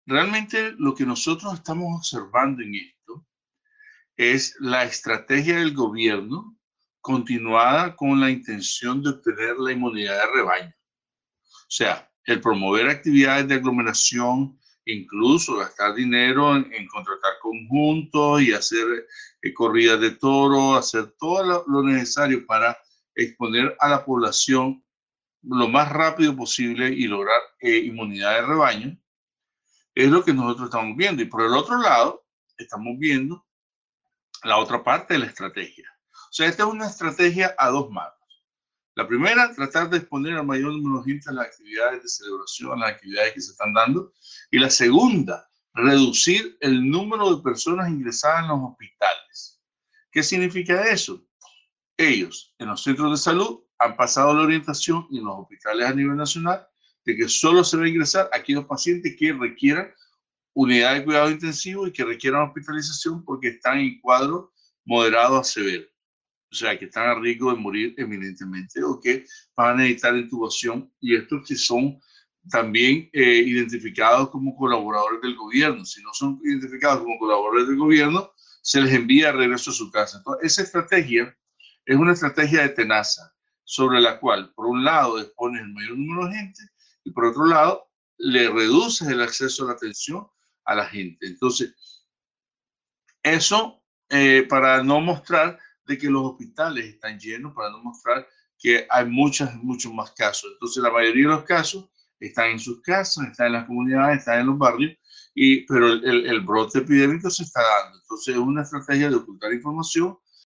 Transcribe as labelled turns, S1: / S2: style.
S1: Realmente lo que nosotros estamos observando en esto es la estrategia del gobierno continuada con la intención de obtener la inmunidad de rebaño. O sea, el promover actividades de aglomeración, incluso gastar dinero en contratar conjuntos y hacer corridas de toro, hacer todo lo necesario para exponer a la población lo más rápido posible y lograr inmunidad de rebaño, es lo que nosotros estamos viendo. Y por el otro lado, estamos viendo la otra parte de la estrategia. O sea, esta es una estrategia a dos manos. La primera, tratar de exponer al mayor número de gente a las actividades de celebración, a las actividades que se están dando. Y la segunda, reducir el número de personas ingresadas en los hospitales. ¿Qué significa eso? Ellos, en los centros de salud, han pasado la orientación y en los hospitales a nivel nacional de que solo se va a ingresar a aquellos pacientes que requieran unidad de cuidado intensivo y que requieran hospitalización porque están en cuadro moderado a severo. O sea, que están a riesgo de morir eminentemente o que van a necesitar intubación, y estos que son también identificados como colaboradores del gobierno. Si no son identificados como colaboradores del gobierno, se les envía de regreso a su casa. Entonces, esa estrategia es una estrategia de tenaza sobre la cual, por un lado, expones el mayor número de gente y por otro lado, le reduces el acceso a la atención a la gente. Entonces, eso para no mostrar de que los hospitales están llenos, para no mostrar que hay muchos más casos. Entonces, la mayoría de los casos están en sus casas, están en las comunidades, están en los barrios, pero el brote epidémico se está dando. Entonces, es una estrategia de ocultar información